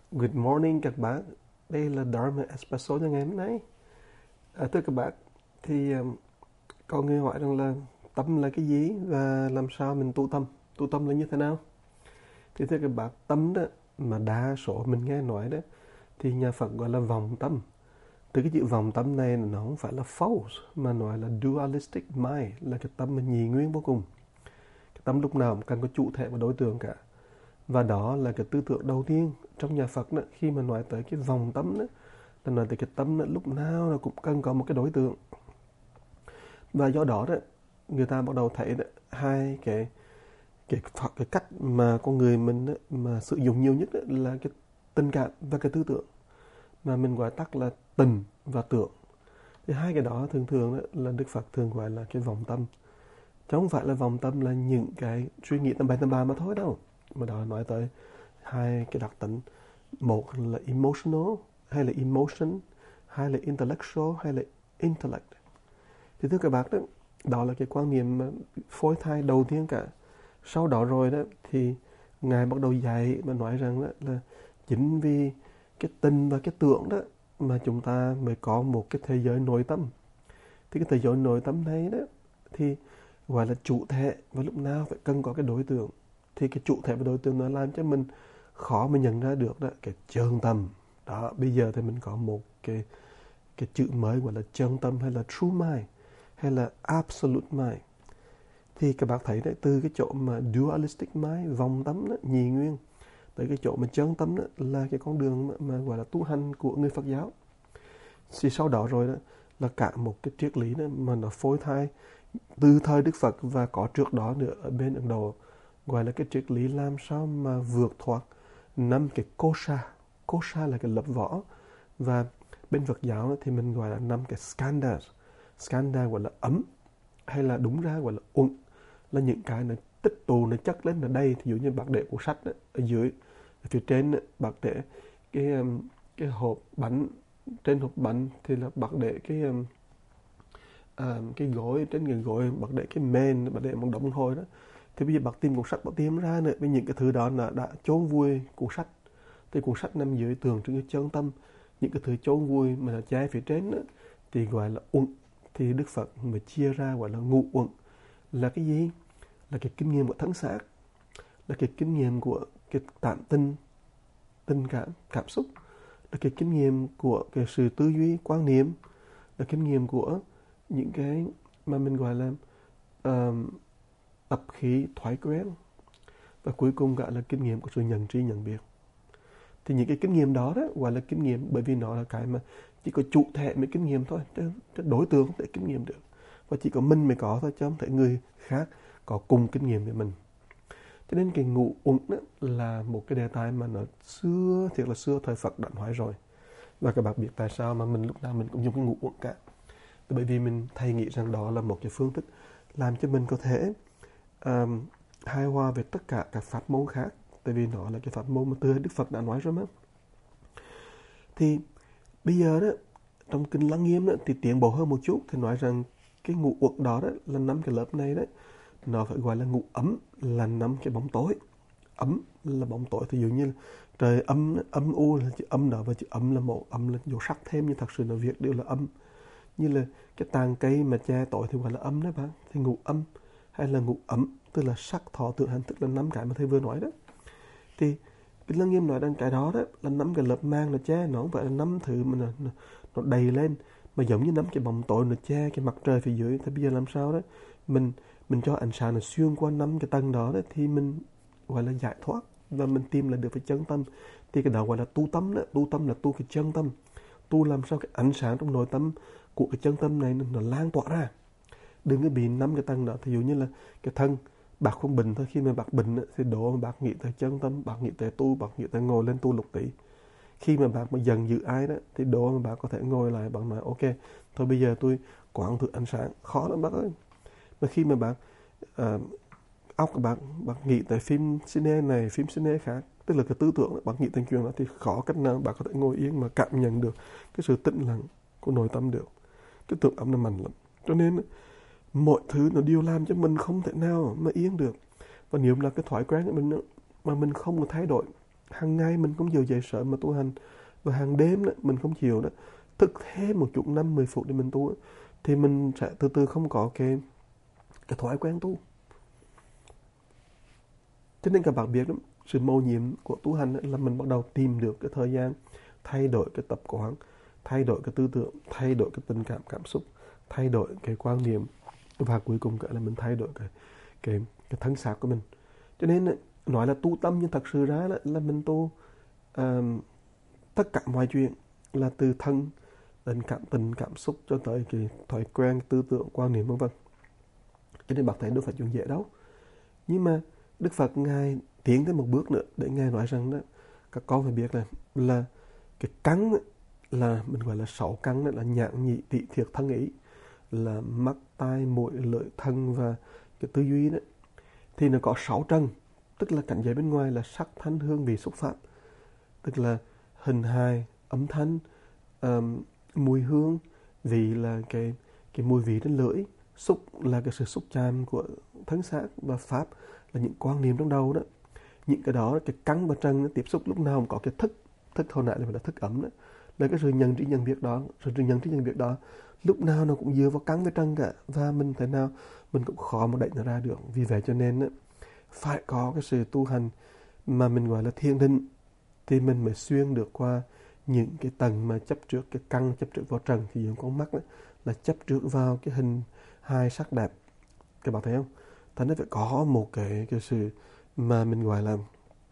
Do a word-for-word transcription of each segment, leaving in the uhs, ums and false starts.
Good morning các bạn. Đây là Dharma Espresso cho ngày hôm nay. À, thưa các bạn, thì um, có người hỏi rằng là tâm là cái gì và làm sao mình tu tâm? Tu tâm là như thế nào? Thì thưa các bạn, tâm đó mà đa số mình nghe nói đó thì nhà Phật gọi là vọng tâm. Từ cái chữ vọng tâm này nó không phải là false mà nói là dualistic mind, là cái tâm mà nhị nguyên vô cùng. Cái tâm lúc nào cũng cần có chủ thể và đối tượng cả. Và đó là cái tư tưởng đầu tiên trong nhà Phật đó, khi mà nói tới cái vòng tâm đó, là nói tới cái tâm đó, lúc nào nó cũng cần có một cái đối tượng. Và do đó đó, người ta bắt đầu thấy đó, hai cái cái cái cách mà con người mình đó, mà sử dụng nhiều nhất đó, là cái tình cảm và cái tư tưởng, mà mình gọi tắt là tình và tưởng. Thì hai cái đó thường thường đó, là Đức Phật thường gọi là cái vòng tâm. Chứ không phải là vòng tâm là những cái suy nghĩ tầm bậy tầm bạ mà thôi đâu, mà đó nói tới hai cái đặc tính, một là emotional hay là emotion, hai là intellectual hay là intellect. Thì thưa các bạn đó, đó là cái quan niệm mà phôi thai đầu tiên cả. Sau đó rồi đó thì ngài bắt đầu dạy và nói rằng đó là chính vì cái tình và cái tưởng đó mà chúng ta mới có một cái thế giới nội tâm. Thì cái thế giới nội tâm này đó thì gọi là chủ thể, và lúc nào phải cần có cái đối tượng. Thì cái chủ thể và đối tượng nó làm cho mình khó mà nhận ra được đó, cái chân tâm. Đó, bây giờ thì mình có một cái cái chữ mới gọi là chân tâm hay là true mind hay là absolute mind. Thì các bạn thấy đấy, từ cái chỗ mà dualistic mind, vòng tâm đó, nhị nguyên, tới cái chỗ mà chân tâm đó là cái con đường mà, mà gọi là tu hành của người Phật giáo. Thì sau đó rồi đó là cả một cái triết lý đó mà nó phôi thai từ thời Đức Phật và có trước đó nữa ở bên Ấn Độ, gọi là cái triết lý làm sao mà vượt thoát năm cái kosha. Kosha là cái lập võ, và bên Phật giáo thì mình gọi là năm cái skandhas. Skandha gọi là ấm, hay là đúng ra gọi là uẩn, là những cái nó tích tụ, nó chất lên ở đây. Thì dụ như bạn để cuốn sách đó, ở dưới, ở phía trên đó, bạn để cái cái hộp bánh, trên hộp bánh thì là bạn để cái À, cái gối, trên cái gối bạn để cái men, bạn để một đống hồi đó. Thì bây giờ bạn tìm cuốn sách, bạn tìm ra nữa, với những cái thứ đó là đã chôn vùi cuốn sách. Thì cuốn sách nằm dưới tường trên cái chân tâm. Những cái thứ chôn vùi mà là che phía trên đó, thì gọi là uẩn. Thì Đức Phật mới chia ra gọi là ngũ uẩn. Là cái gì? Là cái kinh nghiệm của thân xác, là cái kinh nghiệm của cái tản tình, tình cảm, cảm xúc, là cái kinh nghiệm của cái sự tư duy, quan niệm, là kinh nghiệm của những cái mà mình gọi là uh, tập khí, thói quen, và cuối cùng cả là kinh nghiệm của sự nhận tri, nhận biết. Thì những cái kinh nghiệm đó đó gọi là kinh nghiệm, bởi vì nó là cái mà chỉ có chủ thể mới kinh nghiệm thôi, chứ đối tượng không thể kinh nghiệm được, và chỉ có mình mới có thôi, chứ không thể người khác có cùng kinh nghiệm với mình. Cho nên cái ngũ uẩn đó là một cái đề tài mà nó xưa, thiệt là xưa thời Phật đã nói rồi. Và các bạn biết tại sao mà mình lúc nào mình cũng dùng cái ngũ uẩn cả. Bởi vì mình thầy nghĩ rằng đó là một cái phương thức làm cho mình có thể um, hài hòa về tất cả các pháp môn khác. Tại vì nó là cái pháp môn mà từ Đức Phật đã nói rồi mà. Thì bây giờ đó, trong Kinh Lăng Nghiêm đó, thì tiến bộ hơn một chút, thì nói rằng cái ngũ uẩn đó, đó là năm cái lớp này đấy, nó phải gọi là ngũ ấm, là năm cái bóng tối. Ấm là bóng tối, thì dụ như trời âm, âm u là chữ âm đó, và chữ âm là một, âm là dấu sắc thêm, nhưng thật sự là việc đều là âm. Như là cái tàn cây mà che tối thì gọi là âm đó bạn, thì ngũ âm hay là ngũ ấm, tức là sắc, thọ, tưởng, hành, tức là năm cái mà thầy vừa nói đó. Thì Kinh Lăng Nghiêm nói rằng cái đó đó là năm cái lớp màng nó che, nó không phải là năm thứ mà nó, nó, nó đầy lên, mà giống như năm cái bóng tối nó che cái mặt trời phía dưới. Thì bây giờ làm sao đó mình mình cho ánh sáng nó xuyên qua năm cái tầng đó, đó thì mình gọi là giải thoát, và mình tìm lại được cái chân tâm. Thì cái đó gọi là tu tâm đó. Tu tâm là tu cái chân tâm, tu làm sao cái ánh sáng trong nội tâm của cái chân tâm này nó lan tỏa ra, đừng có bị năm cái tầng đó. Thì dụ như là cái thân bạc không bình thôi, khi mà bạc bình thì đổ mà bạc nghĩ tới chân tâm, bạc nghĩ tới tu, bạc nghĩ tới ngồi lên tu lục tỷ. Khi mà bạc mà dần giữ ai đó thì đổ mà bạc có thể ngồi lại, bạc nói ok thôi bây giờ tôi quán thử ánh sáng, khó lắm bác ơi. Mà khi mà bạc uh, óc của bạn bạn nghĩ tới phim cine này, phim cine khác, tức là cái tư tưởng bạn nghĩ tới chuyện đó, thì khó cách nào bạn có thể ngồi yên mà cảm nhận được cái sự tĩnh lặng của nội tâm được. Cái tưởng âm nó mạnh lắm, cho nên mọi thứ nó đều làm cho mình không thể nào mà yên được. Và nếu là cái thói quen của mình mà mình không có thay đổi, hàng ngày mình không chịu dậy sớm mà tu hành, và hàng đêm đó, mình không chịu đó thức thêm một chút năm mười phút để mình tu, thì mình sẽ từ từ không có cái cái thói quen tu. Cho nên các bạn biết đó, sự mầu nhiệm của tu hành là mình bắt đầu tìm được cái thời gian thay đổi cái tập quán, thay đổi cái tư tưởng, thay đổi cái tình cảm cảm xúc, thay đổi cái quan niệm, và cuối cùng cả là mình thay đổi cái cái cái thân xác của mình. Cho nên nói là tu tâm, nhưng thật sự ra là, là mình tu uh, tất cả mọi chuyện, là từ thân đến cảm tình cảm xúc cho tới cái thói quen, tư tưởng, quan niệm vân vân. Cho nên bạn thấy đâu phải chuyện dễ đâu. Nhưng mà Đức Phật Ngài tiến tới một bước nữa để Ngài nói rằng đó, các con phải biết là là cái căn là mình gọi là sáu căn, đó là nhãn nhị tỷ thiệt thân ý, là mắt tai mũi lưỡi thân và cái tư duy đó, thì nó có sáu trần, tức là cảnh giới bên ngoài là sắc thanh hương vị xúc pháp, tức là hình hài, âm thanh, um, mùi hương, vị là cái cái mùi vị trên lưỡi, xúc là cái sự xúc chạm của thân xác, và pháp là những quan niệm trong đầu đó. Những cái đó, cái căn và trần nó tiếp xúc lúc nào cũng có cái thức, thức hồi nãy là thức ấm đó, là cái sự nhận trí nhận việc đó, sự nhận trí nhận việc đó lúc nào nó cũng dựa vào căn với trần cả, và mình thế nào mình cũng khó mà đẩy nó ra được. Vì vậy cho nên đó, phải có cái sự tu hành mà mình gọi là thiền định, thì mình mới xuyên được qua những cái tầng mà chấp trước cái căn, chấp trước vào trần. Thì dùng con mắt đó, là chấp trước vào cái hình hài sắc đẹp, các bạn thấy không? Thành nó phải có một cái cái sự mà mình gọi là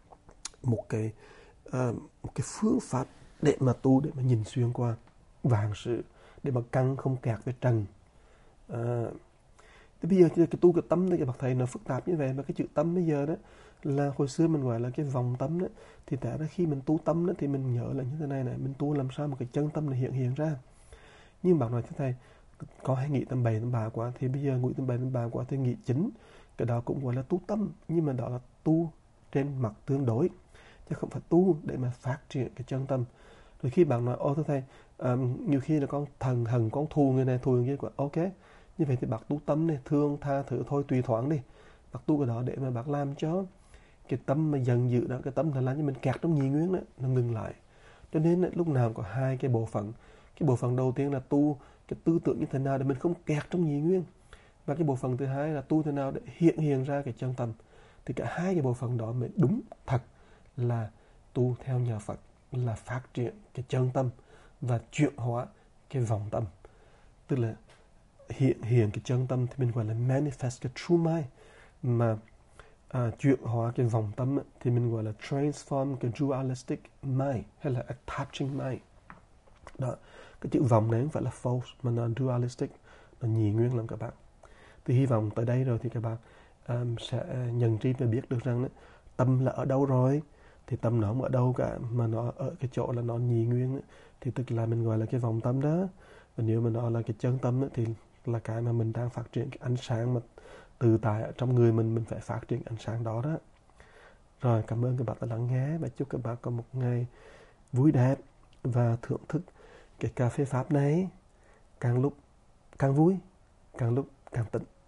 một cái uh, một cái phương pháp để mà tu, để mà nhìn xuyên qua vạn sự, để mà căn không kẹt với trần. Uh, thì bây giờ cái tu cái tâm thì các bạn thấy nó phức tạp như vậy, mà cái chữ tâm bây giờ đó là hồi xưa mình gọi là cái vòng tâm đó. Thì tại ra khi mình tu tâm đó thì mình nhớ là như thế này này, mình tu làm sao mà cái chân tâm này hiện hiện ra. Nhưng bạn nói thế này, có hay nghĩ tầm bậy tầm bạ quá, thì bây giờ nghĩ tầm bậy tầm bạ quá thì nghĩ chính, cái đó cũng gọi là tu tâm, nhưng mà đó là tu trên mặt tương đối, chứ không phải tu để mà phát triển cái chân tâm. Rồi khi bạn nói ô thưa thầy, um, nhiều khi là con thần hận, con thù người này thù người kia, ok, như vậy thì bác tu tâm này, thương tha thứ thôi, tùy thoảng đi, bác tu cái đó để mà bác làm cho cái tâm mà giận dữ đó, cái tâm là làm cho mình kẹt trong nhị nguyên đó, nó ngừng lại. Cho nên lúc nào có hai cái bộ phận. Cái bộ phận đầu tiên là tu cái tư tưởng như thế nào để mình không kẹt trong nhị nguyên, và cái bộ phận thứ hai là tu thế nào để hiện hiện ra cái chân tâm. Thì cả hai cái bộ phận đó mới đúng thật là tu theo nhà Phật, là phát triển cái chân tâm và chuyển hóa cái vọng tâm. Tức là hiện hiện cái chân tâm thì mình gọi là manifest cái true mind, mà à, chuyển hóa cái vọng tâm thì mình gọi là transform cái dualistic mind, hay là attaching mind. Đó, cái chữ vọng này không phải là false mà nó dualistic, nó nhị nguyên lắm các bạn. Thì hy vọng tới đây rồi thì các bạn um, sẽ nhận trí và biết được rằng đó, tâm là ở đâu rồi. Thì tâm nó không ở đâu cả, mà nó ở cái chỗ là nó nhị nguyên đó. Thì tức là mình gọi là cái vọng tâm đó. Và nếu mà nó là cái chân tâm đó, thì là cái mà mình đang phát triển cái ánh sáng mà tự tại ở trong người mình, mình phải phát triển ánh sáng đó đó. Rồi, cảm ơn các bạn đã lắng nghe, và chúc các bạn có một ngày vui đẹp và thưởng thức cái cà phê Pháp này càng lúc càng vui, càng lúc càng tịnh.